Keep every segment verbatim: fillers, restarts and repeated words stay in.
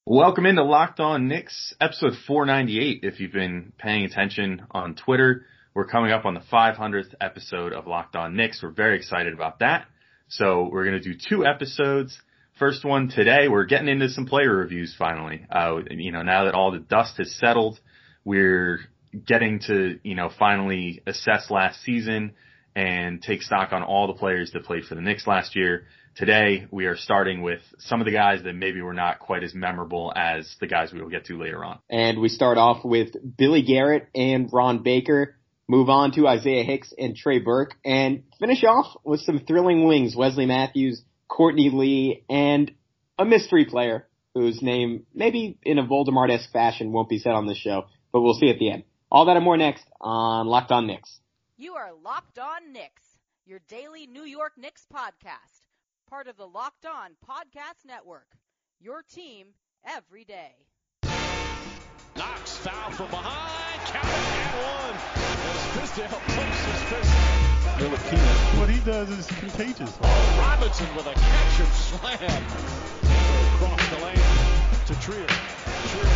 Welcome into Locked On Knicks, episode four ninety-eight. If you've been paying attention on Twitter, we're coming up on the five hundredth episode of Locked On Knicks. We're very excited about that. So we're going to do two episodes. First one today, we're getting into some player reviews finally. Uh, you know, now that all the dust has settled, we're getting to, you know, finally assess last season and take stock on all the players that played for the Knicks last year. Today, we are starting with some of the guys that maybe were not quite as memorable as the guys we will get to later on. And we start off with Billy Garrett and Ron Baker, move on to Isaiah Hicks and Trey Burke, and finish off with some thrilling wings, Wesley Matthews, Courtney Lee, and a mystery player whose name, maybe in a Voldemort-esque fashion, won't be said on this show, but we'll see at the end. All that and more next on Locked On Knicks. You are Locked On Knicks, your daily New York Knicks podcast. Part of the Locked On Podcast Network, your team every day. Knox foul from behind, count and one. As Fizdale pumps his fist. Ntilikina, what he does is contagious. Oh, Robinson with a catch and slam. Across the lane to Trier. Trier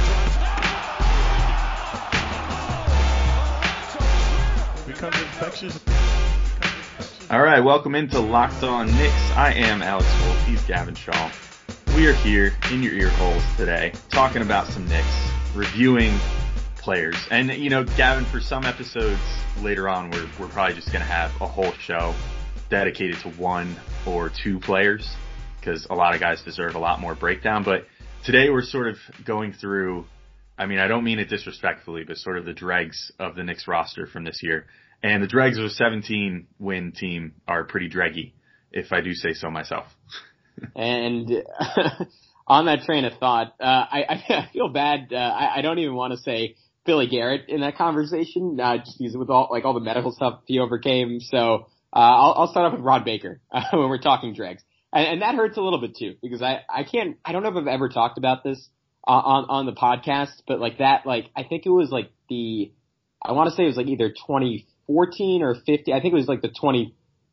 drives. Becomes infectious. All right, welcome into Locked On Knicks. I am Alex Wolf. He's Gavin Shaw. We are here in your ear holes today talking about some Knicks, reviewing players. And, you know, Gavin, for some episodes later on, we're, we're probably just going to have a whole show dedicated to one or two players because a lot of guys deserve a lot more breakdown. But today we're sort of going through, I mean, I don't mean it disrespectfully, but sort of the dregs of the Knicks roster from this year. And the dregs of a seventeen win team are pretty dreggy, if I do say so myself. And on that train of thought, uh, I, I feel bad. Uh, I, I don't even want to say Billy Garrett in that conversation, uh, just because with all, like all the medical stuff he overcame. So, uh, I'll, I'll start off with Ron Baker uh, when we're talking dregs. And, and that hurts a little bit too, because I, I can't, I don't know if I've ever talked about this uh, on, on the podcast, but like that, like, I think it was like the, I want to say it was like either twenty fourteen or fifty. I think it was like the twenty,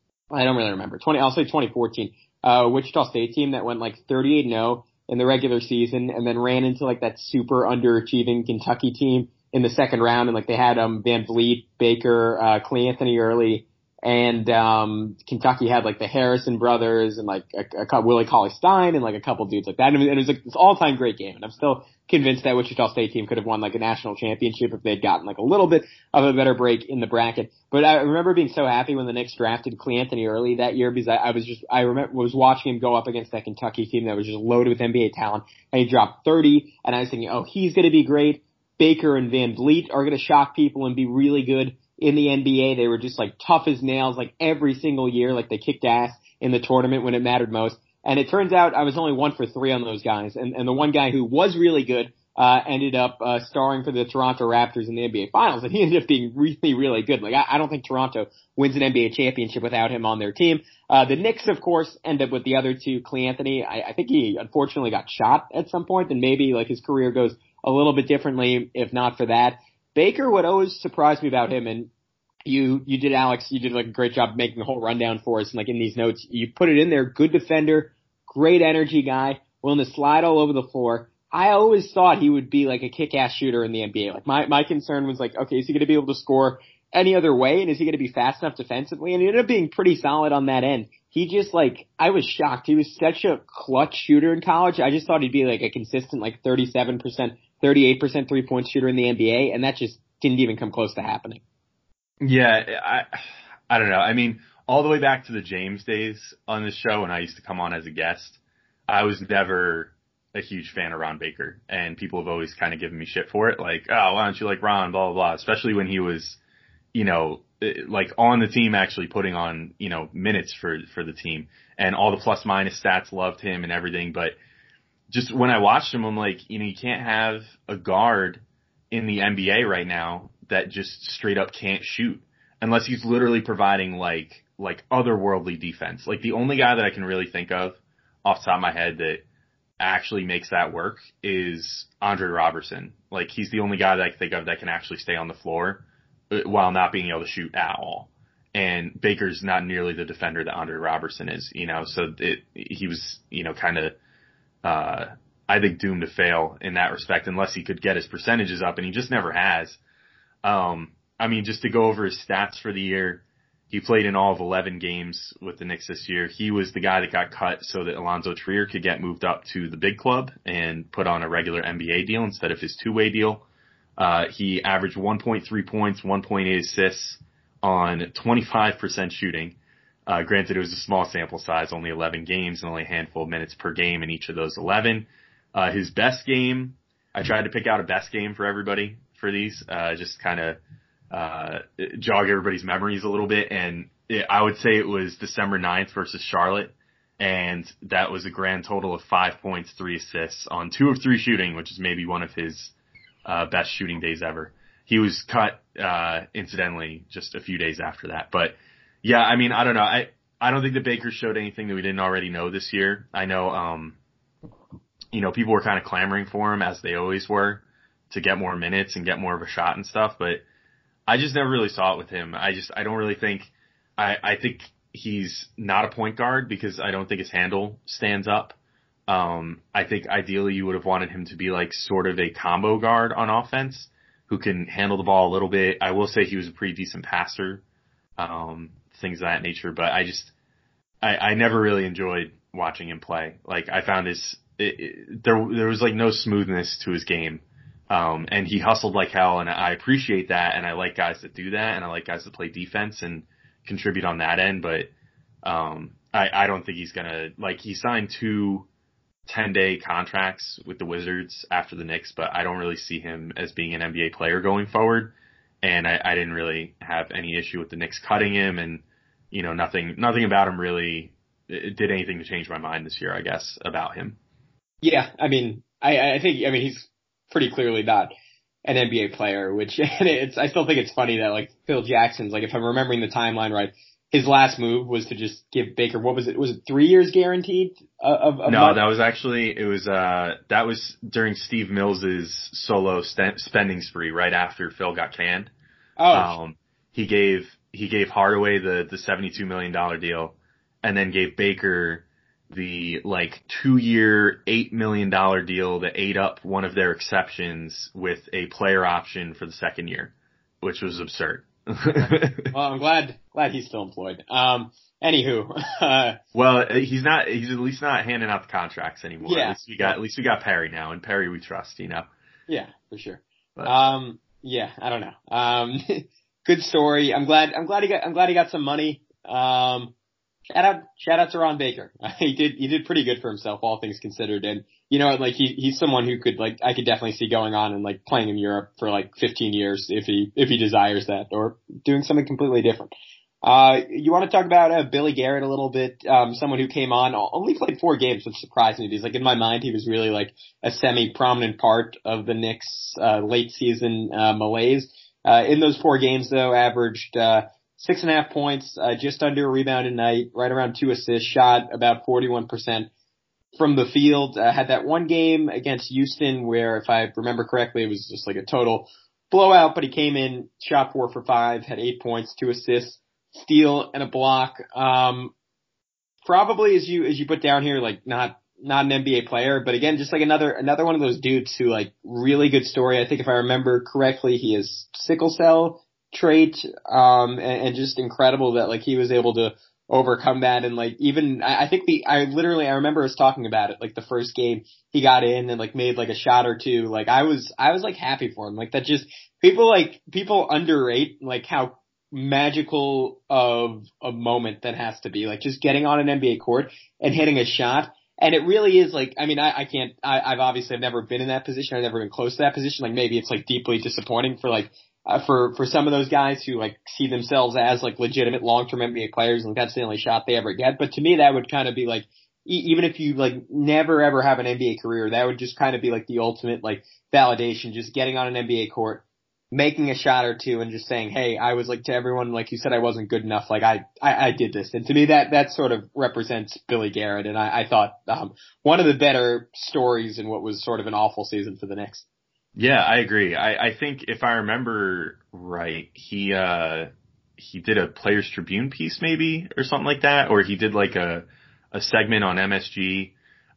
I don't really remember. twenty, I'll say twenty fourteen, uh, Wichita State team that went like thirty-eight and oh in the regular season and then ran into like that super underachieving Kentucky team in the second round. And like they had, um, Van Vliet, Baker, uh, Clay Anthony early. And, um, Kentucky had like the Harrison brothers and like a, a Willie Cauley-Stein and like a couple dudes like that. And it was like this all time great game. And I'm still convinced that Wichita State team could have won like a national championship if they'd gotten like a little bit of a better break in the bracket. But I remember being so happy when the Knicks drafted Clay Anthony early that year because I, I was just, I remember, was watching him go up against that Kentucky team that was just loaded with N B A talent and he dropped thirty and I was thinking, oh, he's going to be great. Baker and Van Vliet are going to shock people and be really good. In the N B A, they were just like tough as nails, like every single year, like they kicked ass in the tournament when it mattered most. And it turns out I was only one for three on those guys. And, and the one guy who was really good, uh, ended up, uh, starring for the Toronto Raptors in the N B A finals. And he ended up being really, really good. Like I, I don't think Toronto wins an N B A championship without him on their team. Uh, the Knicks, of course, end up with the other two, Clay Anthony. I, I think he unfortunately got shot at some point and maybe like his career goes a little bit differently if not for that. Baker would always surprise me about him, and you you did, Alex, you did like a great job making the whole rundown for us, and like in these notes, you put it in there, good defender, great energy guy, willing to slide all over the floor. I always thought he would be like a kick-ass shooter in the N B A. Like my, my concern was like, okay, is he going to be able to score any other way, and is he going to be fast enough defensively? And he ended up being pretty solid on that end. He just like, I was shocked. He was such a clutch shooter in college. I just thought he'd be like a consistent like thirty-seven percent, thirty-eight percent three-point shooter in the N B A, and that just didn't even come close to happening. Yeah, I I don't know. I mean, all the way back to the James days on this show when I used to come on as a guest, I was never a huge fan of Ron Baker, and people have always kind of given me shit for it. Like, oh, why don't you like Ron, blah, blah, blah, especially when he was, you know, like on the team actually putting on, you know, minutes for, for the team, and all the plus minus stats loved him and everything. But just when I watched him, I'm like, you know, you can't have a guard in the N B A right now that just straight up can't shoot unless he's literally providing like, like otherworldly defense. Like the only guy that I can really think of off the top of my head that actually makes that work is Andre Robertson. Like he's the only guy that I can think of that can actually stay on the floor while not being able to shoot at all. And Baker's not nearly the defender that Andre Robertson is, you know, so it, he was, you know, kind of, uh, I think, doomed to fail in that respect unless he could get his percentages up, and he just never has. Um, I mean, just to go over his stats for the year, he played in all of eleven games with the Knicks this year. He was the guy that got cut so that Alonzo Trier could get moved up to the big club and put on a regular N B A deal instead of his two-way deal. Uh, he averaged one point three points, one point eight assists on twenty-five percent shooting. Uh, granted, it was a small sample size, only eleven games and only a handful of minutes per game in each of those eleven. Uh, his best game, I tried to pick out a best game for everybody for these, uh, just kind of uh, jog everybody's memories a little bit. And it, I would say it was December ninth versus Charlotte. And that was a grand total of five points, three assists on two of three shooting, which is maybe one of his uh, best shooting days ever. He was cut, uh, incidentally, just a few days after that. But yeah, I mean, I don't know. I, I don't think the Bakers showed anything that we didn't already know this year. I know, um, you know, people were kind of clamoring for him, as they always were, to get more minutes and get more of a shot and stuff. But I just never really saw it with him. I just, I don't really think, I, I think he's not a point guard because I don't think his handle stands up. Um, I think ideally you would have wanted him to be like sort of a combo guard on offense who can handle the ball a little bit. I will say he was a pretty decent passer, um, things of that nature, but I just, I, I never really enjoyed watching him play. Like I found his, it, it, there, there was like no smoothness to his game. Um, and he hustled like hell, and I appreciate that, and I like guys that do that, and I like guys that play defense and contribute on that end, but, um, I, I don't think he's gonna, like, he signed two ten-day contracts with the Wizards after the Knicks, but I don't really see him as being an N B A player going forward, and I, I didn't really have any issue with the Knicks cutting him, and, you know, nothing, nothing about him really did anything to change my mind this year, I guess, about him. Yeah, I mean, I, I think, I mean, he's pretty clearly not an N B A player, which, and it's, I still think it's funny that, like, Phil Jackson's, like, if I'm remembering the timeline right, his last move was to just give Baker, what was it? Was it three years guaranteed? Of, of no, money? that was actually, it was, uh, that was during Steve Mills's solo st- spending spree right after Phil got canned. Oh. Um, he gave, he gave Hardaway the, the seventy-two million dollars deal and then gave Baker the, like, two-year, eight million dollars deal that ate up one of their exceptions with a player option for the second year, which was absurd. Well, I'm glad, glad he's still employed. Um, anywho, uh, well, he's not, he's at least not handing out the contracts anymore. Yeah. At least we got, at least we got Perry now, and Perry we trust, you know? Yeah, for sure. But. Um, yeah, I don't know. Um, good story. I'm glad, I'm glad he got, I'm glad he got some money. Um, shout out, shout out to Ron Baker. he did, he did pretty good for himself, all things considered. And, you know, like he, he's someone who could, like, I could definitely see going on and like playing in Europe for like fifteen years if he, if he desires that, or doing something completely different. Uh, you want to talk about, uh, Billy Garrett a little bit? Um, someone who came on, only played four games, which surprised me because, like, in my mind, he was really like a semi-prominent part of the Knicks, uh, late season, uh, malaise. Uh, in those four games though, averaged, uh, six and a half points, uh, just under a rebound a night, right around two assists, shot about forty-one percent from the field. Uh, had that one game against Houston where, if I remember correctly, it was just like a total blowout, but he came in, shot four for five, had eight points, two assists, steal, and a block. Um, probably as you, as you put down here, like not, not an N B A player, but again, just like another, another one of those dudes who, like, really good story. I think if I remember correctly, he has sickle cell trait, um, and, and just incredible that, like, he was able to overcome that. And, like, even, I, I think the, I literally, I remember us talking about it, like, the first game he got in and, like, made, like, a shot or two. Like, I was, I was, like, happy for him. Like, that just, people, like, people underrate, like, how magical of a moment that has to be. Like, just getting on an N B A court and hitting a shot. And it really is, like, I mean, I, I can't, I, I've obviously I've never been in that position. I've never been close to that position. Like, maybe it's, like, deeply disappointing for, like, Uh, for, for some of those guys who, like, see themselves as, like, legitimate long-term N B A players, and that's the only shot they ever get. But to me, that would kind of be like, e- even if you, like, never ever have an N B A career, that would just kind of be like the ultimate, like, validation, just getting on an N B A court, making a shot or two, and just saying, hey, I was, like, to everyone, like you said, I wasn't good enough, like, I, I, I did this. And to me, that, that sort of represents Billy Garrett, and I, I thought, um, one of the better stories in what was sort of an awful season for the Knicks. Yeah, I agree. I, I think if I remember right, he, uh, he did a Players Tribune piece maybe or something like that, or he did like a, a segment on M S G.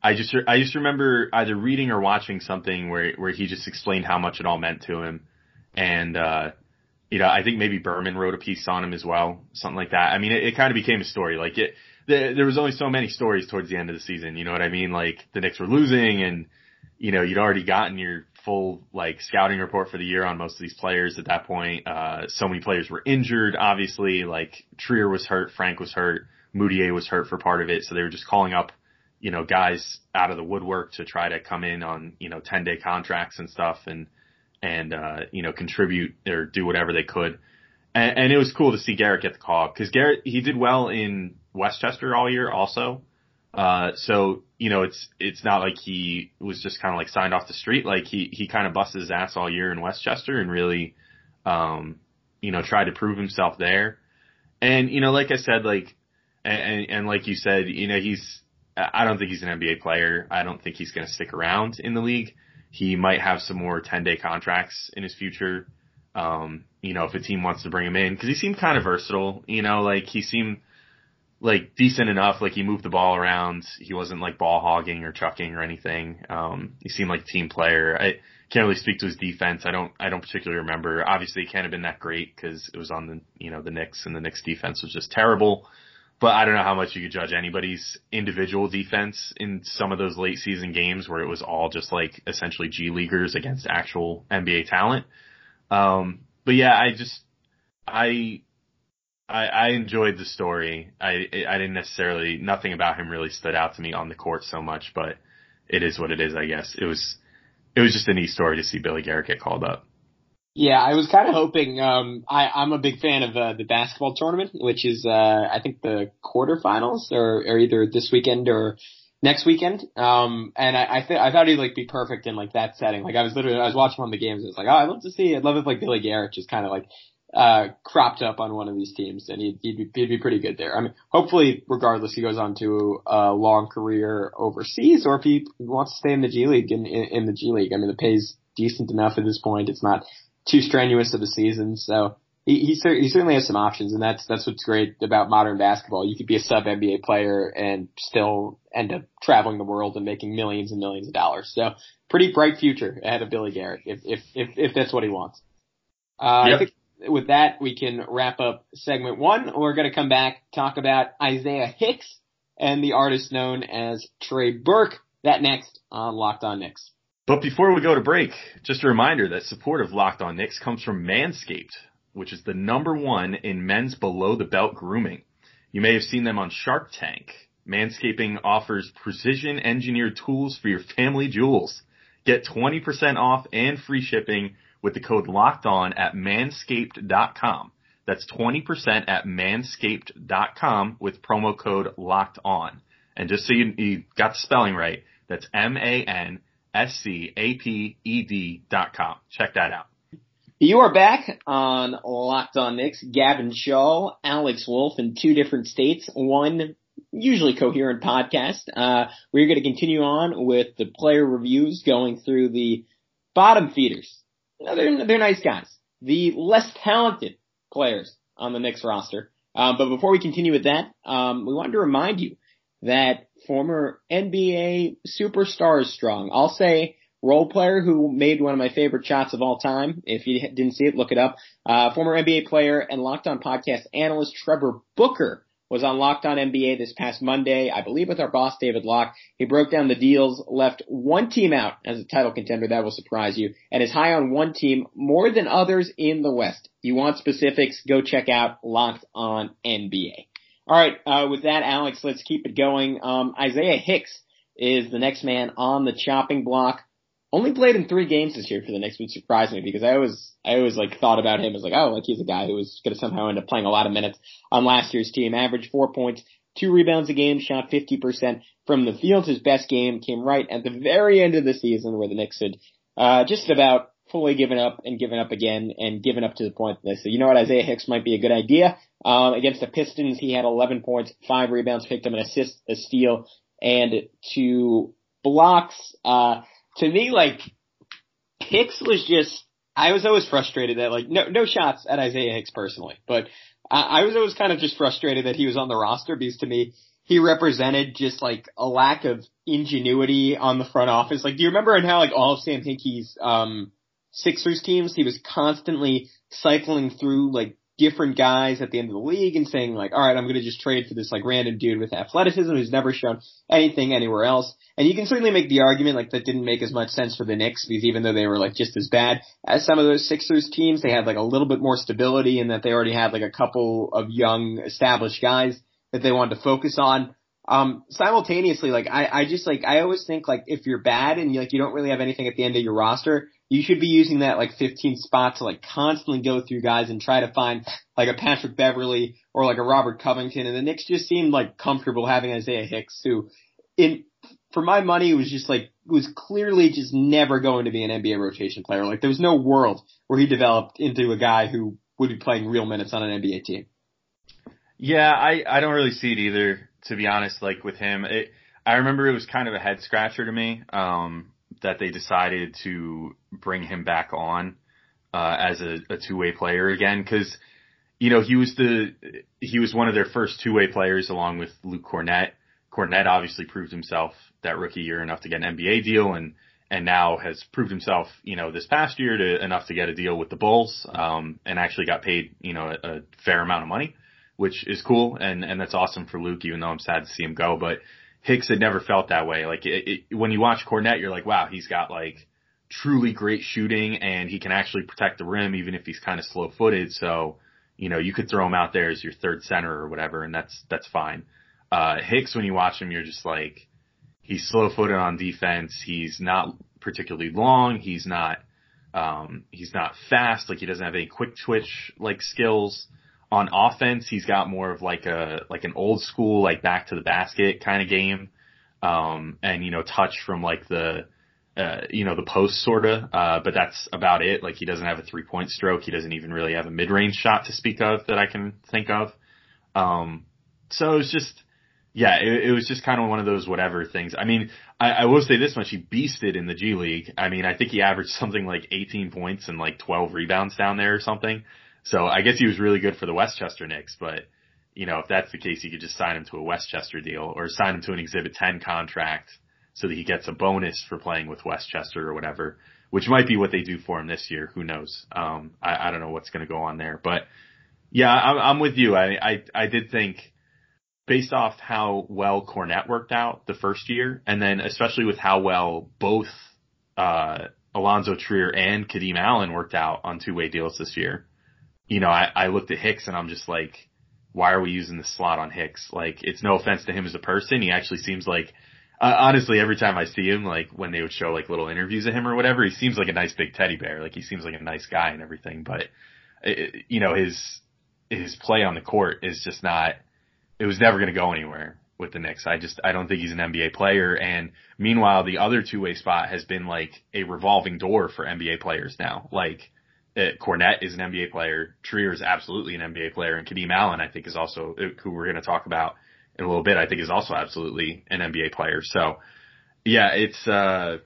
I just, I just remember either reading or watching something where, where he just explained how much it all meant to him. And, uh, you know, I think maybe Berman wrote a piece on him as well, something like that. I mean, it, it kind of became a story. Like it, the, there was only so many stories towards the end of the season. You know what I mean? Like the Knicks were losing and, you know, you'd already gotten your full like scouting report for the year on most of these players at that point. Uh, so many players were injured, obviously, like Trier was hurt, Frank was hurt, Moutier was hurt for part of it. So they were just calling up, you know, guys out of the woodwork to try to come in on, you know, ten day contracts and stuff and, and, uh, you know, contribute or do whatever they could. And, and it was cool to see Garrett get the call because Garrett, he did well in Westchester all year also. Uh, so, you know, it's, it's not like he was just kind of like signed off the street. Like he, he kind of busted his ass all year in Westchester and really, um, you know, tried to prove himself there. And, you know, like I said, like, and, and like you said, you know, he's, I don't think he's an N B A player. I don't think he's going to stick around in the league. He might have some more ten day contracts in his future. Um, you know, if a team wants to bring him in, cause he seemed kind of versatile, you know, like he seemed like decent enough. Like he moved the ball around. He wasn't like ball hogging or chucking or anything. Um, he seemed like a team player. I can't really speak to his defense. I don't, I don't particularly remember. Obviously it can't have been that great cause it was on the, you know, the Knicks and the Knicks defense was just terrible. But I don't know how much you could judge anybody's individual defense in some of those late season games where it was all just like essentially G leaguers against actual N B A talent. Um, but yeah, I just, I, I, I enjoyed the story. I, I didn't necessarily, nothing about him really stood out to me on the court so much, but it is what it is, I guess. It was, it was just a neat story to see Billy Garrett get called up. Yeah, I was kind of hoping, um, I, I'm a big fan of, uh, the basketball tournament, which is, uh, I think the quarterfinals or, or either this weekend or next weekend. Um, and I, I th- I thought he'd like be perfect in like that setting. Like I was literally, I was watching one of the games and it's like, oh, I'd love to see, I'd love if like Billy Garrett just kind of like, uh, cropped up on one of these teams and he'd, he'd be, he'd be pretty good there. I mean, hopefully regardless, he goes on to a long career overseas or if he wants to stay in the G League in, in, in the G League. I mean, the pay's decent enough at this point. It's not too strenuous of a season, so he he, cer- he certainly has some options, and that's that's what's great about modern basketball. You could be a sub N B A player and still end up traveling the world and making millions and millions of dollars. So pretty bright future ahead of Billy Garrett if if if, if that's what he wants. Uh, yep. I think with that we can wrap up segment one. We're going to come back talk about Isaiah Hicks and the artist known as Trey Burke. That next on Locked On Knicks. But before we go to break, just a reminder that support of Locked On Knicks comes from Manscaped, which is the number one in men's below-the-belt grooming. You may have seen them on Shark Tank. Manscaping offers precision-engineered tools for your family jewels. Get twenty percent off and free shipping with the code LOCKEDON at manscaped dot com. That's twenty percent at manscaped dot com with promo code LOCKEDON. And just so you, you got the spelling right, that's M A N S C A P E D dot com. Check that out. You are back on Locked On Knicks. Gavin Shaw, Alex Wolf in two different states. One usually coherent podcast. Uh, we're going to continue on with the player reviews going through the bottom feeders. You know, they're, they're nice guys. The less talented players on the Knicks roster. Um, but before we continue with that, um, we wanted to remind you that former N B A superstars strong. I'll say role player who made one of my favorite shots of all time. If you didn't see it, look it up. Uh, former N B A player and Locked On podcast analyst Trevor Booker was on Locked On N B A this past Monday, I believe with our boss David Locke. He broke down the deals, left one team out as a title contender. That will surprise you. And is high on one team more than others in the West. You want specifics? Go check out Locked On N B A. All right, uh, with that, Alex, let's keep it going. Um, Isaiah Hicks is the next man on the chopping block. Only played in three games this year for the Knicks, which surprised me because I always, I always like thought about him as like, oh, like he's a guy who was going to somehow end up playing a lot of minutes on last year's team. Averaged four points, two rebounds a game, shot fifty percent from the field. His best game came right at the very end of the season where the Knicks had, uh, just about fully given up and given up again and given up to the point that they said, you know what, Isaiah Hicks might be a good idea. Um, against the Pistons, he had eleven points, five rebounds, picked up an assist, a steal, and two blocks. Uh, to me, like, Hicks was just, I was always frustrated that, like, no, no shots at Isaiah Hicks personally, but I, I was always kind of just frustrated that he was on the roster because to me, he represented just like a lack of ingenuity on the front office. Like, do you remember in how like all of Sam Hinkie's um Sixers teams, he was constantly cycling through like different guys at the end of the league and saying like, all right, I'm going to just trade for this like random dude with athleticism who's never shown anything anywhere else. And you can certainly make the argument like that didn't make as much sense for the Knicks, because even though they were like just as bad as some of those Sixers teams, they had like a little bit more stability in that they already had like a couple of young established guys that they wanted to focus on. Um, simultaneously, like I, I just like, I always think like if you're bad and you like, you don't really have anything at the end of your roster, you should be using that like fifteenth spot to like constantly go through guys and try to find like a Patrick Beverley or like a Robert Covington. And the Knicks just seemed like comfortable having Isaiah Hicks, who in, for my money, was just like, was clearly just never going to be an N B A rotation player. Like there was no world where he developed into a guy who would be playing real minutes on an N B A team. Yeah, I, I don't really see it either, to be honest, like with him. It, I remember it was kind of a head scratcher to me, um, that they decided to bring him back on, uh, as a, a two-way player again. Cause, you know, he was the, he was one of their first two-way players along with Luke Kornet. Kornet obviously proved himself that rookie year enough to get an N B A deal, and, and now has proved himself, you know, this past year to enough to get a deal with the Bulls, um, and actually got paid, you know, a, a fair amount of money, which is cool. And, and that's awesome for Luke, even though I'm sad to see him go. But Hicks had never felt that way. Like it, it, when you watch Kornet, you're like, wow, he's got like truly great shooting and he can actually protect the rim, even if he's kind of slow footed. So, you know, you could throw him out there as your third center or whatever, and that's, that's fine. Uh, Hicks, when you watch him, you're just like, he's slow footed on defense. He's not particularly long. He's not, um, he's not fast. Like he doesn't have any quick twitch like skills. On offense, he's got more of like a, like an old school, like back to the basket kind of game. Um, and, you know, touch from like the, uh, you know, the post sorta. Uh, but that's about it. Like he doesn't have a three point stroke. He doesn't even really have a mid range shot to speak of that I can think of. Um, so it was just, yeah, it, it was just kind of one of those whatever things. I mean, I, I will say this much. He beasted in the G League. I mean, I think he averaged something like eighteen points and like twelve rebounds down there or something. So I guess he was really good for the Westchester Knicks, but, you know, if that's the case, you could just sign him to a Westchester deal or sign him to an Exhibit ten contract so that he gets a bonus for playing with Westchester or whatever, which might be what they do for him this year. Who knows? Um, I, I don't know what's going to go on there, but yeah, I'm, I'm with you. I, I, I did think based off how well Kornet worked out the first year, and then especially with how well both, uh, Alonzo Trier and Kadeem Allen worked out on two-way deals this year. You know, I, I looked at Hicks and I'm just like, why are we using this slot on Hicks? Like, it's no offense to him as a person. He actually seems like, uh, honestly, every time I see him, like when they would show like little interviews of him or whatever, he seems like a nice big teddy bear. Like he seems like a nice guy and everything. But, it, you know, his, his play on the court is just not, it was never going to go anywhere with the Knicks. I just, I don't think he's an N B A player. And meanwhile, the other two-way spot has been like a revolving door for N B A players now. Like, Uh, Kornet is an N B A player. Trier is absolutely an N B A player. And Kadeem Allen, I think, is also, who we're going to talk about in a little bit, I think is also absolutely an N B A player. So, yeah, it's, uh,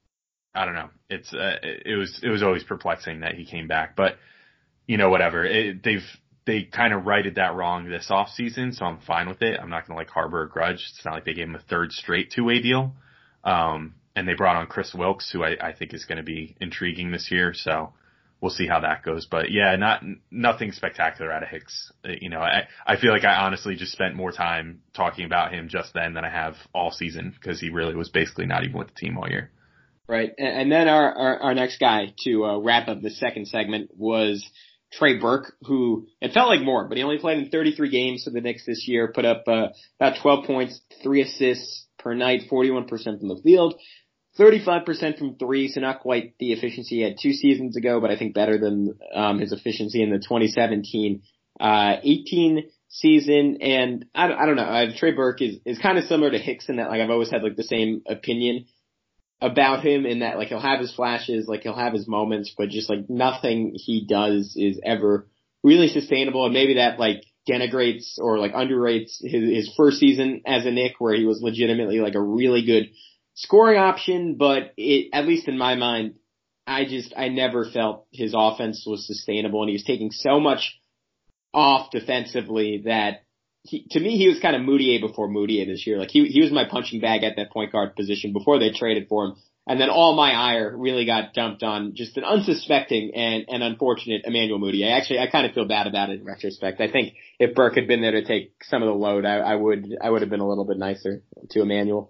I don't know. It's, uh, it was, it was always perplexing that he came back. But, you know, whatever. It, they've, they kind of righted that wrong this offseason, so I'm fine with it. I'm not going to, like, harbor a grudge. It's not like they gave him a third straight two-way deal. Um, and they brought on Chris Wilkes, who I, I think is going to be intriguing this year. So, we'll see how that goes. But yeah, not, nothing spectacular out of Hicks. You know, I, I feel like I honestly just spent more time talking about him just then than I have all season, because he really was basically not even with the team all year. Right. And then our, our, our next guy to uh, wrap up the second segment was Trey Burke, who it felt like more, but he only played in thirty-three games for the Knicks this year, put up uh, about twelve points, three assists per night, forty-one percent from the field. thirty-five percent from three, so not quite the efficiency he had two seasons ago, but I think better than um, his efficiency in the twenty seventeen eighteen season. And I, I don't know, uh, Trey Burke is, is kind of similar to Hicks in that, like, I've always had like the same opinion about him, in that like he'll have his flashes, like he'll have his moments, but just like nothing he does is ever really sustainable. And maybe that like denigrates or like underrates his, his first season as a Knick, where he was legitimately like a really good scoring option, but it, at least in my mind, I just, I never felt his offense was sustainable, and he was taking so much off defensively that he, to me, he was kind of Moutier before Moutier this year. Like he, he was my punching bag at that point guard position before they traded for him. And then all my ire really got dumped on just an unsuspecting and, and unfortunate Emmanuel Moutier. Actually, I kind of feel bad about it in retrospect. I think if Burke had been there to take some of the load, I, I would, I would have been a little bit nicer to Emmanuel.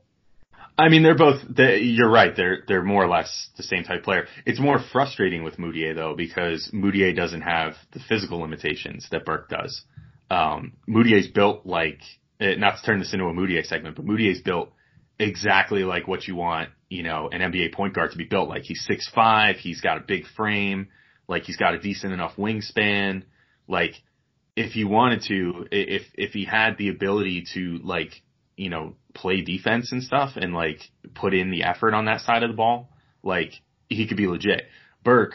I mean, they're both, they, you're right. They're, they're more or less the same type player. It's more frustrating with Moutier though, because Moutier doesn't have the physical limitations that Burke does. Um, Moutier's built like, not to turn this into a Moutier segment, but Moutier's built exactly like what you want, you know, an N B A point guard to be built like. He's six five, he's got a big frame, like he's got a decent enough wingspan. Like, if he wanted to, if, if he had the ability to like, you know, play defense and stuff and like put in the effort on that side of the ball, like he could be legit. Burke,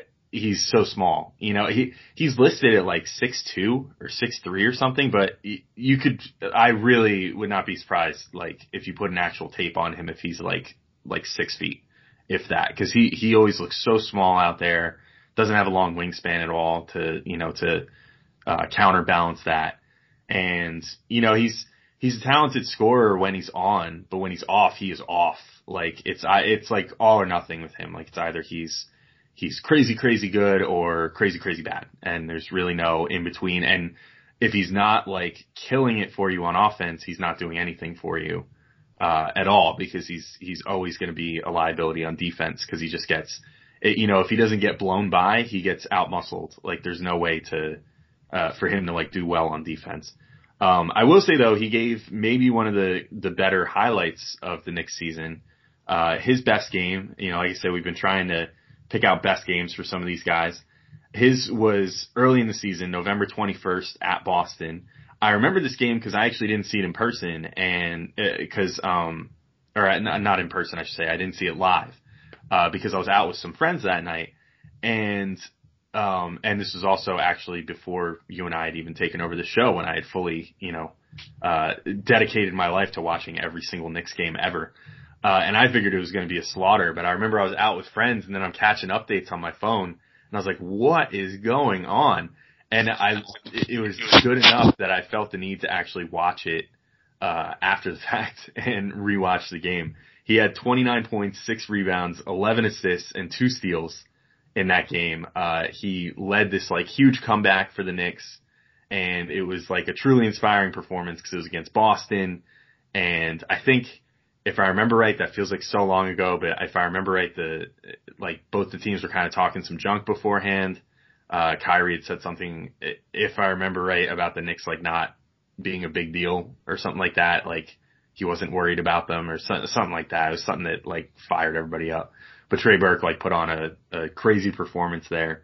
he's so small, you know, he, he's listed at like six two or six three or something, but you could, I really would not be surprised, like if you put an actual tape on him, if he's like, like six feet, if that, cause he, he always looks so small out there, doesn't have a long wingspan at all to, you know, to, uh, counterbalance that. And, you know, he's, he's a talented scorer when he's on, but when he's off, he is off. Like it's, it's like all or nothing with him. Like it's either he's, he's crazy, crazy good or crazy, crazy bad. And there's really no in between. And if he's not like killing it for you on offense, he's not doing anything for you, uh, at all, because he's, he's always going to be a liability on defense. Cause he just gets, you know, if he doesn't get blown by, he gets out muscled. Like there's no way to, uh, for him to like do well on defense. Um, I will say though, he gave maybe one of the, the better highlights of the Knicks season. Uh, his best game, you know, like I said, we've been trying to pick out best games for some of these guys. His was early in the season, November twenty-first at Boston. I remember this game because I actually didn't see it in person and, uh, cause, um, or not in person, I should say. I didn't see it live, uh, because I was out with some friends that night. And, Um, and this was also actually before you and I had even taken over the show, when I had fully, you know, uh, dedicated my life to watching every single Knicks game ever. Uh, and I figured it was going to be a slaughter, but I remember I was out with friends and then I'm catching updates on my phone and I was like, what is going on? And I, it was good enough that I felt the need to actually watch it, uh, after the fact and rewatch the game. He had twenty-nine points, six rebounds, eleven assists, and two steals in that game. Uh, he led this like huge comeback for the Knicks, and it was like a truly inspiring performance because it was against Boston. And I think if I remember right, that feels like so long ago, but if I remember right, the, like both the teams were kind of talking some junk beforehand. Uh, Kyrie had said something, if I remember right, about the Knicks, like not being a big deal or something like that. Like he wasn't worried about them or something like that. It was something that like fired everybody up. But Trey Burke like put on a, a crazy performance there.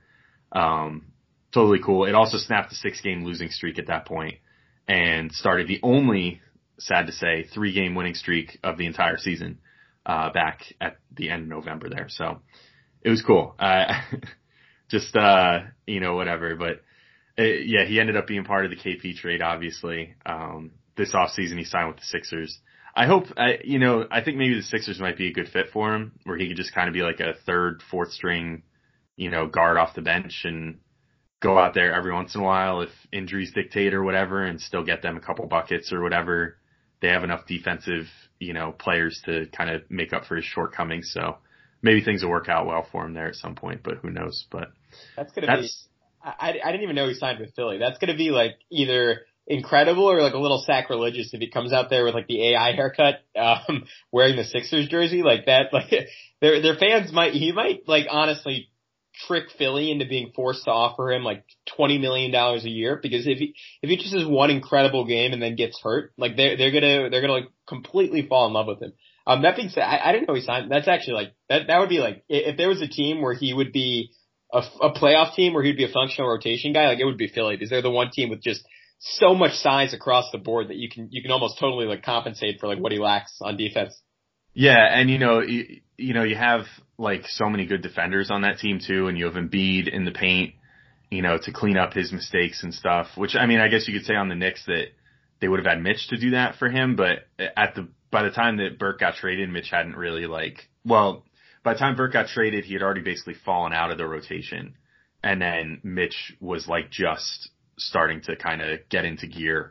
Um, totally cool. It also snapped a six game losing streak at that point and started the only, sad to say, three game winning streak of the entire season, uh, back at the end of November there. So it was cool. Uh, just, uh, you know, whatever, but it, yeah, he ended up being part of the K P trade, obviously. Um, this offseason he signed with the Sixers. I hope, I, you know, I think maybe the Sixers might be a good fit for him, where he could just kind of be like a third, fourth string, you know, guard off the bench and go out there every once in a while if injuries dictate or whatever, and still get them a couple buckets or whatever. They have enough defensive, you know, players to kind of make up for his shortcomings. So maybe things will work out well for him there at some point, but who knows? But that's going to be, I, I didn't even know he signed with Philly. That's going to be like either incredible or like a little sacrilegious if he comes out there with like the A I haircut, um, wearing the Sixers jersey like that. Like their, their fans might, he might like honestly trick Philly into being forced to offer him like twenty million dollars a year, because if he, if he just has one incredible game and then gets hurt, like they're, they're gonna, they're gonna like completely fall in love with him. Um, that being said, I, I didn't know he signed. That's actually like, that, that would be like, if there was a team where he would be a, a playoff team where he'd be a functional rotation guy, like it would be Philly, because they're the one team with just so much size across the board that you can, you can almost totally like compensate for like what he lacks on defense. Yeah. And you know, you, you know, you have like so many good defenders on that team too. And you have Embiid in the paint, you know, to clean up his mistakes and stuff, which I mean, I guess you could say on the Knicks that they would have had Mitch to do that for him. But at the, by the time that Burke got traded, Mitch hadn't really like, well, by the time Burke got traded, he had already basically fallen out of the rotation. And then Mitch was like just starting to kind of get into gear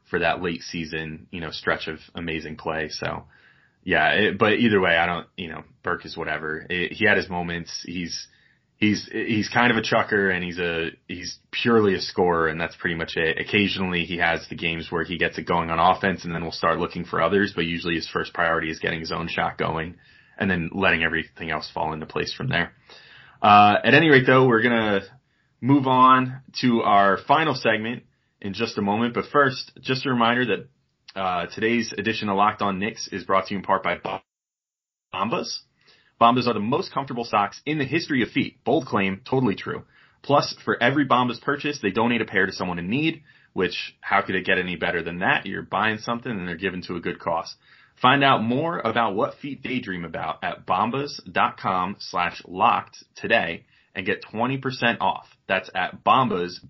for that late season, you know, stretch of amazing play. So yeah, it, but either way, I don't, you know, Burke is whatever. It, he had his moments. He's, he's, he's kind of a chucker, and he's a, he's purely a scorer, and that's pretty much it. Occasionally he has the games where he gets it going on offense, and then we'll start looking for others, but usually his first priority is getting his own shot going and then letting everything else fall into place from there. Uh, at any rate though, we're going to move on to our final segment in just a moment. But first, just a reminder that Uh, today's edition of Locked On Knicks is brought to you in part by Bombas. Bombas are the most comfortable socks in the history of feet. Bold claim, totally true. Plus, for every Bombas purchase, they donate a pair to someone in need, which, how could it get any better than that? You're buying something and they're given to a good cause. Find out more about what feet they dream about at bombas.com slash locked today and get twenty percent off. That's at bombas,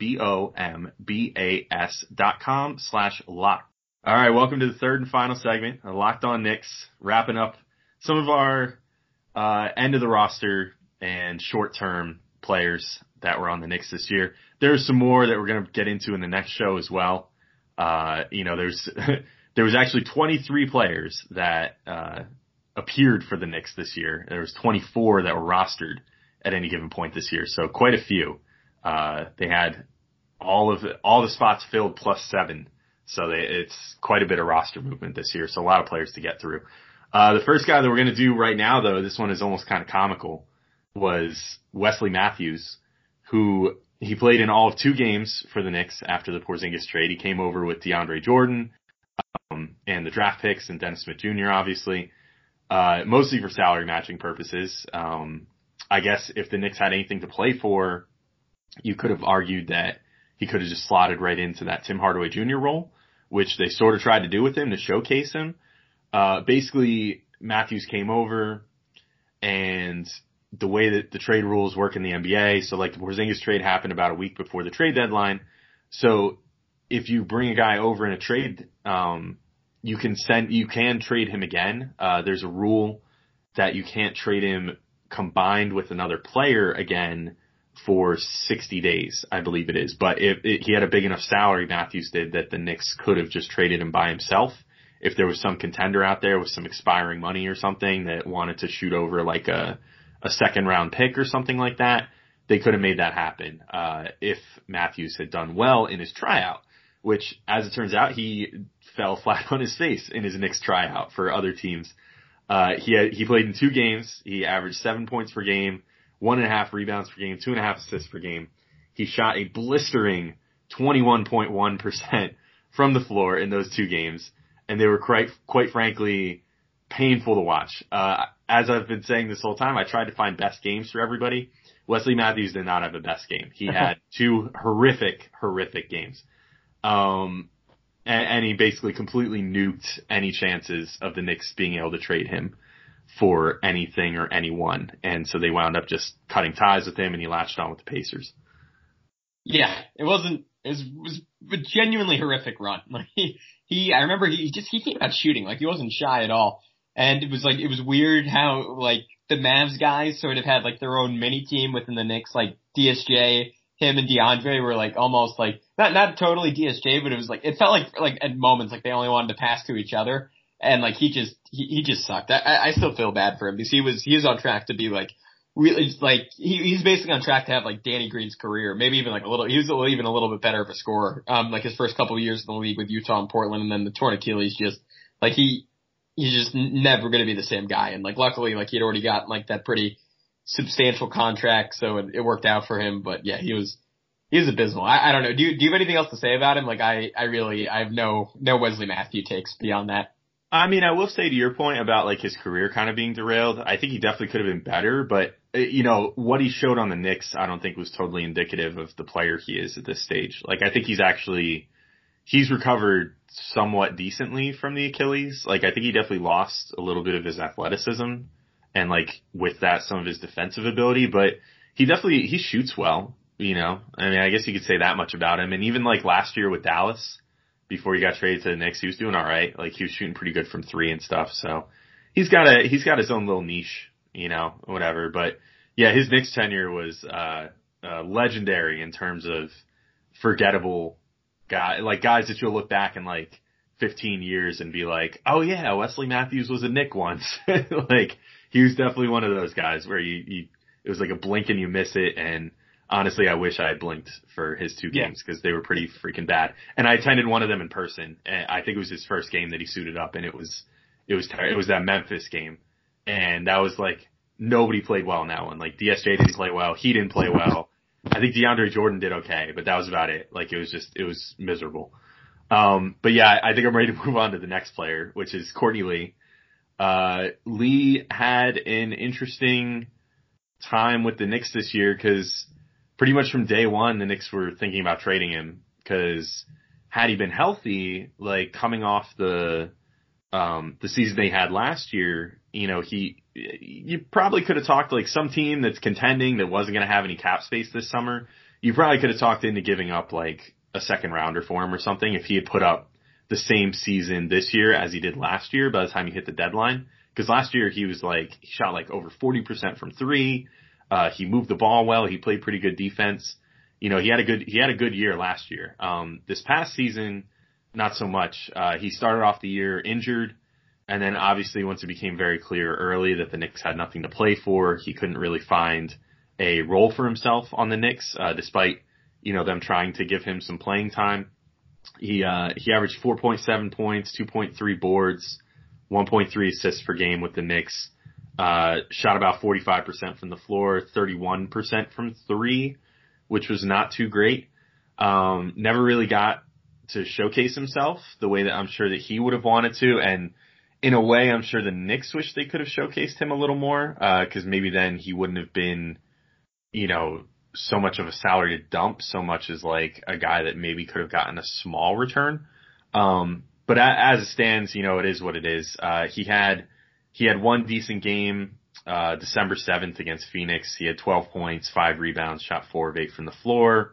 B-O-M-B-A-S dot com slash locked. All right, welcome to the third and final segment of Locked On Knicks, wrapping up some of our uh, end of the roster and short-term players that were on the Knicks this year. There's some more that we're going to get into in the next show as well. Uh, you know, there's there was actually twenty-three players that uh, appeared for the Knicks this year. There was twenty-four that were rostered at any given point this year, so quite a few. Uh, they had all of the, all the spots filled plus seven. So they, it's quite a bit of roster movement this year. So a lot of players to get through. Uh, the first guy that we're going to do right now, though, this one is almost kind of comical, was Wesley Matthews, who he played in all of two games for the Knicks after the Porzingis trade. He came over with DeAndre Jordan, um, and the draft picks and Dennis Smith Junior, obviously, uh, mostly for salary matching purposes. Um, I guess if the Knicks had anything to play for, you could have argued that he could have just slotted right into that Tim Hardaway Junior role, which they sort of tried to do with him to showcase him. Uh, basically, Matthews came over, and the way that the trade rules work in the N B A, so like the Porzingis trade happened about a week before the trade deadline. So if you bring a guy over in a trade, um, you can send, you can trade him again. Uh, there's a rule that you can't trade him combined with another player again for sixty days, I believe it is. But if it, he had a big enough salary, Matthews did, that the Knicks could have just traded him by himself. If there was some contender out there with some expiring money or something that wanted to shoot over like a, a second round pick or something like that, they could have made that happen, uh, if Matthews had done well in his tryout, which as it turns out, he fell flat on his face in his Knicks tryout for other teams. Uh, he had, he played in two games. He averaged seven points per game, one and a half rebounds per game, two and a half assists per game. He shot a blistering twenty-one point one percent from the floor in those two games, and they were quite, quite frankly, painful to watch. Uh, as I've been saying this whole time, I tried to find best games for everybody. Wesley Matthews did not have a best game. He had two horrific, horrific games. Um, and, and he basically completely nuked any chances of the Knicks being able to trade him for anything or anyone. And so they wound up just cutting ties with him, and he latched on with the Pacers. Yeah, it wasn't, it was, it was a genuinely horrific run. Like he, he, I remember he just, he came out shooting, like he wasn't shy at all. And it was like, it was weird how like the Mavs guys sort of had like their own mini team within the Knicks, like D S J, him and DeAndre were like almost like, not, not totally D S J, but it was like, it felt like, like at moments like they only wanted to pass to each other. And like he just, he, he just sucked. I, I still feel bad for him because he was, he was on track to be like, really, like he, he's basically on track to have like Danny Green's career, maybe even like a little, he was even a little bit better of a scorer. Um, like his first couple of years in the league with Utah and Portland, and then the torn Achilles, just like he, he's just never going to be the same guy. And like luckily, like he'd already got like that pretty substantial contract, so it, it worked out for him. But yeah, he was, he was abysmal. I, I don't know. Do you, do you have anything else to say about him? Like I, I really, I have no, no Wesley Matthews takes beyond that. I mean, I will say to your point about like his career kind of being derailed, I think he definitely could have been better, but you know, what he showed on the Knicks, I don't think was totally indicative of the player he is at this stage. Like, I think he's actually, he's recovered somewhat decently from the Achilles. Like, I think he definitely lost a little bit of his athleticism and like with that, some of his defensive ability, but he definitely, he shoots well, you know, I mean, I guess you could say that much about him. And even like last year with Dallas, before he got traded to the Knicks, he was doing all right. Like he was shooting pretty good from three and stuff. So he's got a, he's got his own little niche, you know, whatever. But yeah, his Knicks tenure was, uh, uh, legendary in terms of forgettable, guy, like guys that you'll look back in like fifteen years and be like, oh yeah, Wesley Matthews was a Knick once. Like he was definitely one of those guys where you, you, it was like a blink and you miss it. And honestly, I wish I had blinked for his two games because they were pretty freaking bad. And I attended one of them in person. And I think it was his first game that he suited up, and it was, it was, ter- it was that Memphis game. And that was like, nobody played well in that one. Like D S J didn't play well. He didn't play well. I think DeAndre Jordan did okay, but that was about it. Like it was just, it was miserable. Um, but yeah, I think I'm ready to move on to the next player, which is Courtney Lee. Uh, Lee had an interesting time with the Knicks this year because pretty much from day one, the Knicks were thinking about trading him because had he been healthy, like coming off the, um, the season they had last year, you know, he, you probably could have talked like some team that's contending that wasn't going to have any cap space this summer. You probably could have talked into giving up like a second rounder for him or something if he had put up the same season this year as he did last year by the time he hit the deadline. Because last year he was like, he shot like over forty percent from three. Uh, he moved the ball well. He played pretty good defense. You know, he had a good, he had a good year last year. Um, this past season, not so much. Uh, he started off the year injured. And then obviously once it became very clear early that the Knicks had nothing to play for, he couldn't really find a role for himself on the Knicks, uh, despite, you know, them trying to give him some playing time. He, uh, he averaged four point seven points, two point three boards, one point three assists per game with the Knicks, uh, shot about forty-five percent from the floor, thirty-one percent from three, which was not too great. Um, never really got to showcase himself the way that I'm sure that he would have wanted to. And in a way, I'm sure the Knicks wish they could have showcased him a little more, uh, cause maybe then he wouldn't have been, you know, so much of a salary to dump, so much as like a guy that maybe could have gotten a small return. Um, but as it stands, you know, it is what it is. Uh, he had, he had one decent game, uh, December seventh against Phoenix. He had twelve points, five rebounds, shot four of eight from the floor.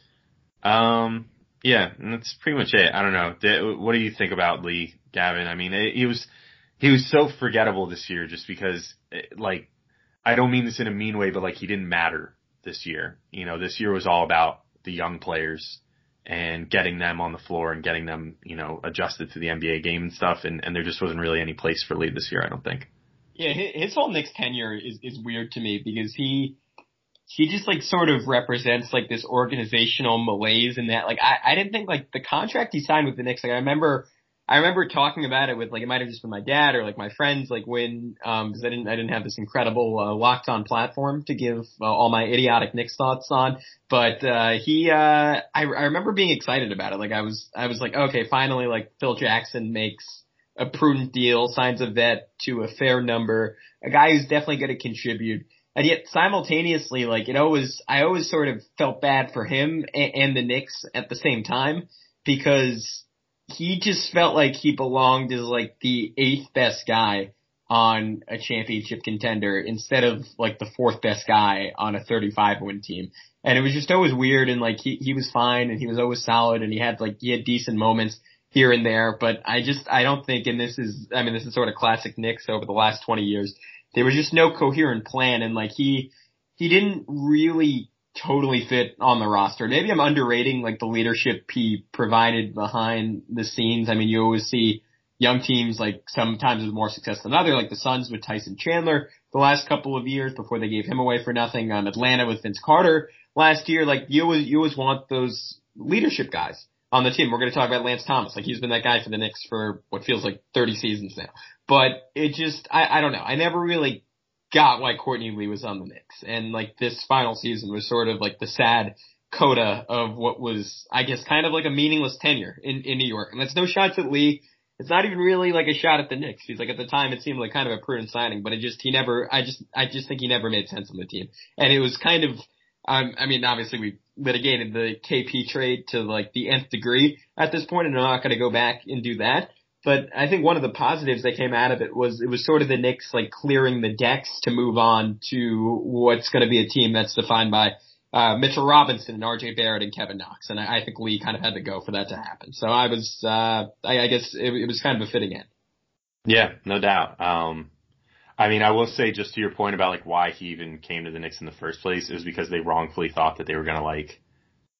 Um, yeah, and that's pretty much it. I don't know. What do you think about Lee, Gavin? I mean, he was, he was so forgettable this year just because, like, I don't mean this in a mean way, but like he didn't matter this year. You know, this year was all about the young players and getting them on the floor and getting them, you know, adjusted to the N B A game and stuff. And, and there just wasn't really any place for Lee this year, I don't think. Yeah, his whole Knicks tenure is, is weird to me because he, he just like sort of represents like this organizational malaise in that, like, I, I didn't think like the contract he signed with the Knicks, like I remember, I remember talking about it with like, it might have just been my dad or like my friends, like when, um, cause I didn't, I didn't have this incredible, uh, locked on platform to give uh, all my idiotic Knicks thoughts on, but, uh, he, uh, I, I remember being excited about it. Like I was, I was like, okay, finally like Phil Jackson makes a prudent deal, signs a vet to a fair number, a guy who's definitely going to contribute. And yet simultaneously, like it always, I always sort of felt bad for him and, and the Knicks at the same time because he just felt like he belonged as like the eighth best guy on a championship contender instead of like the fourth best guy on a thirty-five win team. And it was just always weird. And like he, he was fine and he was always solid and he had like, he had decent moments here and there. But I just, I don't think, and this is, I mean, this is sort of classic Knicks over the last twenty years. There was just no coherent plan. And like he, he didn't really totally fit on the roster. Maybe I'm underrating like the leadership he provided behind the scenes. I mean, you always see young teams like sometimes with more success than other, like the Suns with Tyson Chandler the last couple of years before they gave him away for nothing. Um, Atlanta with Vince Carter last year. Like you always, you always want those leadership guys on the team. We're going to talk about Lance Thomas. Like he's been that guy for the Knicks for what feels like thirty seasons now. But it just, I, I don't know. I never really got why Courtney Lee was on the Knicks. And like this final season was sort of like the sad coda of what was, I guess, kind of like a meaningless tenure in, in New York. And that's no shots at Lee. It's not even really like a shot at the Knicks. He's like, at the time it seemed like kind of a prudent signing, but it just, he never, I just, I just think he never made sense on the team. And it was kind of, um, I mean, obviously we litigated the K P trade to like the nth degree at this point, and I'm not going to go back and do that. But I think one of the positives that came out of it was it was sort of the Knicks like clearing the decks to move on to what's going to be a team that's defined by uh Mitchell Robinson and R J Barrett and Kevin Knox. And I, I think Lee kind of had to go for that to happen. So I was, uh, I, I guess it, it was kind of a fitting end. Yeah, no doubt. Um, I mean, I will say just to your point about like why he even came to the Knicks in the first place is because they wrongfully thought that they were going to like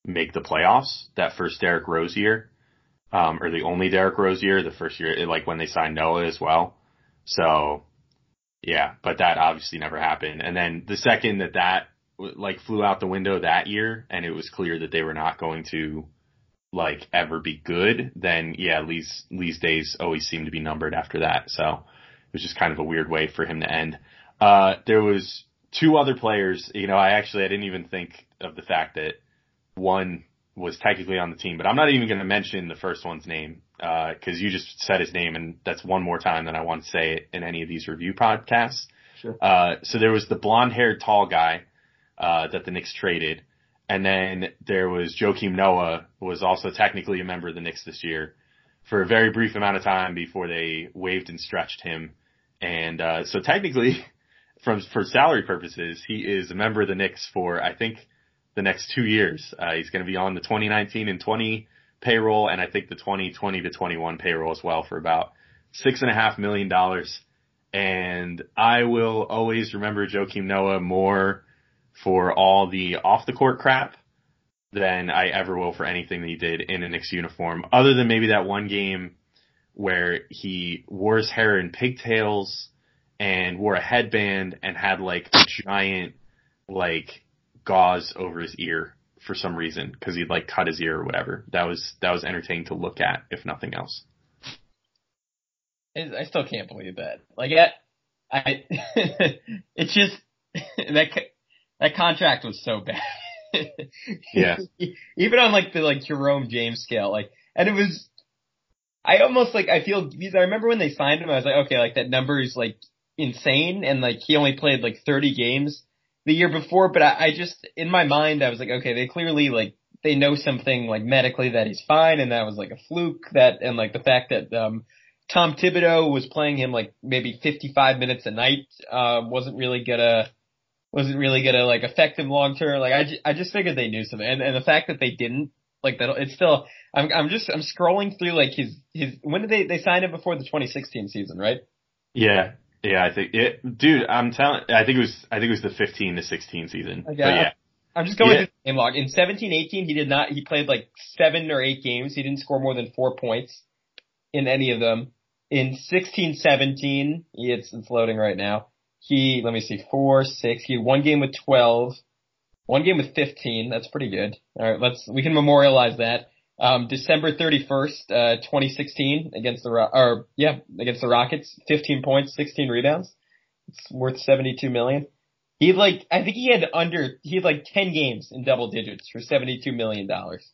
make the playoffs that first Derrick Rose year, um, or the only Derrick Rose year, the first year, like when they signed Noah as well. So, yeah, but that obviously never happened. And then the second that that like flew out the window that year, and it was clear that they were not going to like ever be good, then yeah, Lee's Lee's days always seemed to be numbered after that. So it was just kind of a weird way for him to end. Uh, there was two other players, you know, I actually, I didn't even think of the fact that one was technically on the team, but I'm not even going to mention the first one's name, uh, cause you just said his name, and that's one more time than I want to say it in any of these review podcasts. Sure. Uh, so there was the blonde haired tall guy, uh, that the Knicks traded. And then there was Joakim Noah, who was also technically a member of the Knicks this year for a very brief amount of time before they waived and stretched him. And, uh, so technically from, for salary purposes, he is a member of the Knicks for, I think, the next two years. Uh, he's going to be on the twenty nineteen and twenty payroll, and I think the twenty twenty to twenty-one payroll as well for about six and a half million dollars. And I will always remember Joakim Noah more for all the off the court crap than I ever will for anything that he did in a Knicks uniform, other than maybe that one game where he wore his hair in pigtails and wore a headband and had like a giant like gauze over his ear for some reason, because he'd like cut his ear or whatever. That was that was entertaining to look at, if nothing else. I still can't believe that. Like, I, I it's just that that contract was so bad. Yeah. Even on like the like Jerome James scale, like, and it was. I almost like I feel because I remember when they signed him, I was like, okay, like that number is like insane, and like he only played like thirty games the year before, but I, I just in my mind I was like, okay, they clearly like they know something like medically that he's fine, and that was like a fluke. That and like the fact that um Tom Thibodeau was playing him like maybe fifty-five minutes a night uh, wasn't really gonna wasn't really gonna like affect him long term. Like I, ju- I just figured they knew something, and, and the fact that they didn't, like that, it's still. I'm I'm just I'm scrolling through like his his when did they they sign him before the twenty sixteen season, right? Yeah, yeah, I think it, dude. I'm telling. I think it was I think it was the fifteen to sixteen season. Okay. But yeah. I'm just going Yeah. through the game log. In seventeen eighteen, he did not. He played like seven or eight games. He didn't score more than four points in any of them. In sixteen seventeen, it's it's loading right now. He let me see, four, six. He had one game with twelve, one game with fifteen. That's pretty good. All right, let's we can memorialize that. Um, December thirty-first, uh, twenty sixteen against the Ro- or yeah against the Rockets, fifteen points, sixteen rebounds. It's worth seventy-two million. He like I think he had under he had like ten games in double digits for seventy-two million dollars.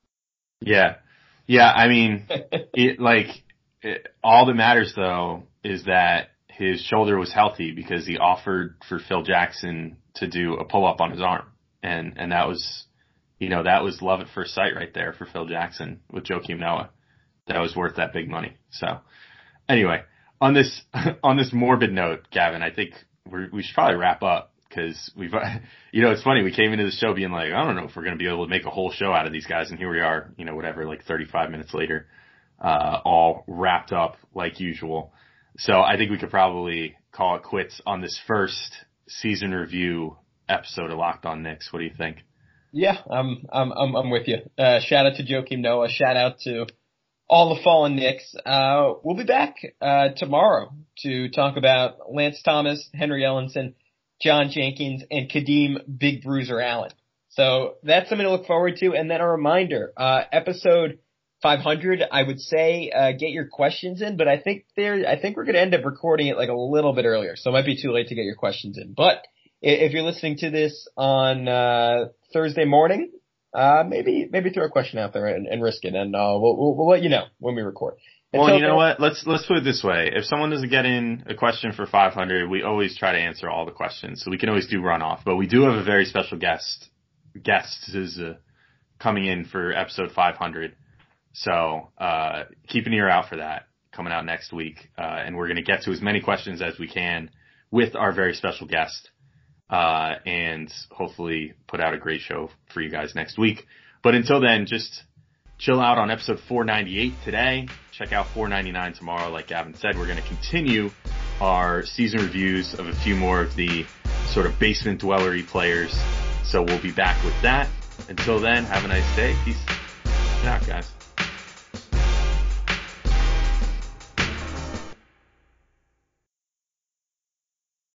Yeah, yeah. I mean, it like it, all that matters though is that his shoulder was healthy, because he offered for Phil Jackson to do a pull up on his arm, and and that was. You know, that was love at first sight right there for Phil Jackson with Joakim Noah. That was worth that big money. So anyway, on this, on this morbid note, Gavin, I think we're, we should probably wrap up, because we've, you know, it's funny. We came into the show being like, I don't know if we're going to be able to make a whole show out of these guys. And here we are, you know, whatever, like thirty-five minutes later, uh, all wrapped up like usual. So I think we could probably call it quits on this first season review episode of Locked On Knicks. What do you think? Yeah, I'm I'm I'm I'm with you. Uh, shout out to Joakim Noah. Shout out to all the fallen Knicks. Uh, we'll be back uh, tomorrow to talk about Lance Thomas, Henry Ellenson, John Jenkins, and Kadeem Big Bruiser Allen. So that's something to look forward to. And then a reminder: uh, episode five hundred. I would say uh, get your questions in, but I think there I think we're going to end up recording it like a little bit earlier, so it might be too late to get your questions in. But if you're listening to this on uh, Thursday morning, uh, maybe maybe throw a question out there and, and risk it, and uh, we'll, we'll we'll let you know when we record. Well, Until you know then, what? Let's let's put it this way: if someone doesn't get in a question for five hundred, we always try to answer all the questions, so we can always do runoff. But we do have a very special guest. Guest is uh, coming in for episode five hundred, so uh, keep an ear out for that coming out next week, uh, and we're going to get to as many questions as we can with our very special guest. Uh, and hopefully put out a great show for you guys next week. But until then, just chill out on episode four ninety-eight today. Check out four ninety-nine tomorrow. Like Gavin said, we're going to continue our season reviews of a few more of the sort of basement dwellery players. So we'll be back with that. Until then, have a nice day. Peace out, guys.